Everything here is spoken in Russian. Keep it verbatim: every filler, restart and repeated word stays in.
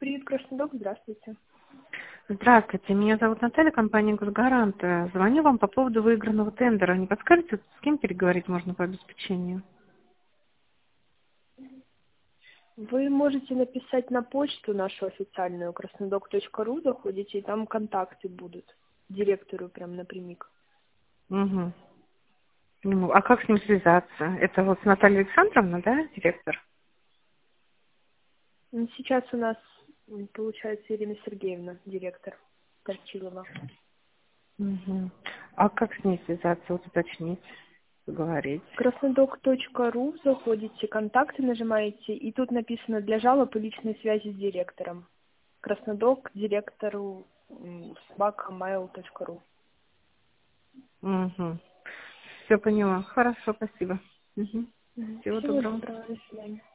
Приют Краснодок, здравствуйте. Здравствуйте, меня зовут Наталья, компания «Госгарант». Звоню вам по поводу выигранного тендера. Не подскажете, с кем переговорить можно по обеспечению? Вы можете написать на почту нашу официальную краснодок точка ру, заходите, и там контакты будут. Директору прям напрямик. Угу. Ну, а как с ним связаться? Это вот Наталья Александровна, да, директор? Ну, Сейчас у нас, м, получается, Ирина Сергеевна, директор Торчилова. Угу. А как с ней связаться, вот уточнить, поговорить? краснодок точка ру, заходите, контакты нажимаете, и тут написано «Для жалоб и личной связи с директором». Краснодок директору собака mail точка ру. Угу. Все поняла. Хорошо, спасибо. Угу. Мгм. Всего Всего доброго. доброго, до свидания.